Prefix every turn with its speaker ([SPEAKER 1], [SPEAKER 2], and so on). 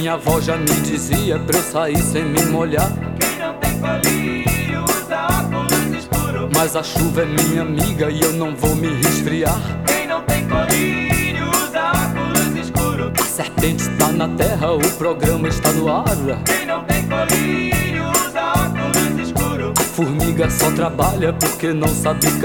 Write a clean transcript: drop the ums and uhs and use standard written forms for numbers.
[SPEAKER 1] Minha avó já me dizia pra eu sair sem me molhar.
[SPEAKER 2] Quem não tem colírio usa óculos escuro.
[SPEAKER 1] Mas a chuva é minha amiga e eu não vou me resfriar.
[SPEAKER 2] Quem não tem colírio usa óculos escuro.
[SPEAKER 1] A serpente está na terra, o programa está no ar.
[SPEAKER 2] Quem não tem colírio usa óculos escuro.
[SPEAKER 1] A formiga só trabalha porque não sabe